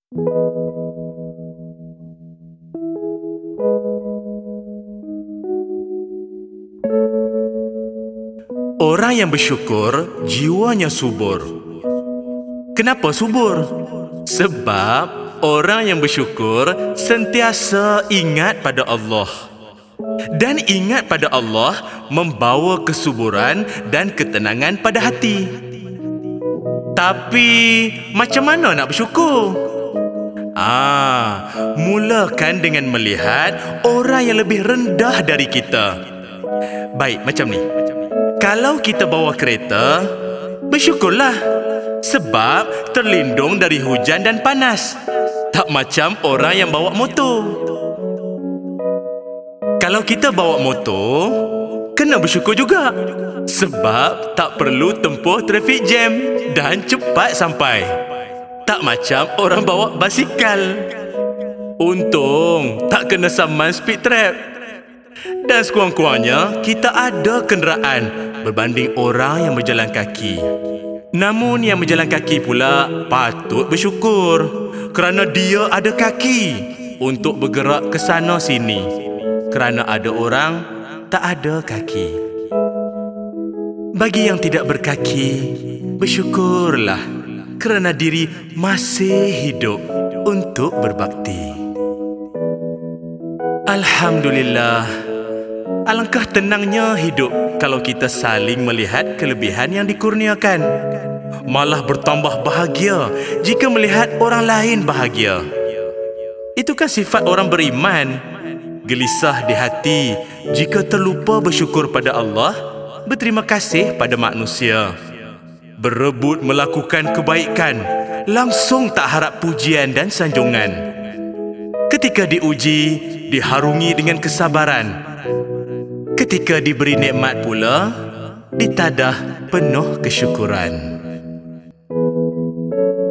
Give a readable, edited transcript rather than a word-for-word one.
Orang yang bersyukur, jiwanya subur. Kenapa subur? Sebab orang yang bersyukur sentiasa ingat pada Allah. Dan ingat pada Allah membawa kesuburan dan ketenangan pada hati. Tapi, macam mana nak bersyukur? Mulakan dengan melihat orang yang lebih rendah dari kita. Baik, macam ni. Kalau kita bawa kereta, bersyukurlah. Sebab terlindung dari hujan dan panas. Tak macam orang yang bawa motor. Kalau kita bawa motor, kena bersyukur juga. Sebab tak perlu tempuh traffic jam dan cepat sampai. Tak macam orang bawa basikal. Untung tak kena saman speed trap. Dan sekurang-kurangnya kita ada kenderaan berbanding orang yang berjalan kaki. Namun yang berjalan kaki pula patut bersyukur kerana dia ada kaki untuk bergerak ke sana sini. Kerana ada orang tak ada kaki. Bagi yang tidak berkaki, bersyukurlah kerana diri masih hidup untuk berbakti. Alhamdulillah. Alangkah tenangnya hidup kalau kita saling melihat kelebihan yang dikurniakan. Malah bertambah bahagia jika melihat orang lain bahagia. Itu kan sifat orang beriman. Gelisah di hati jika terlupa bersyukur pada Allah, berterima kasih pada manusia. Berebut melakukan kebaikan, langsung tak harap pujian dan sanjungan. Ketika diuji, diharungi dengan kesabaran. Ketika diberi nikmat pula, ditadah penuh kesyukuran.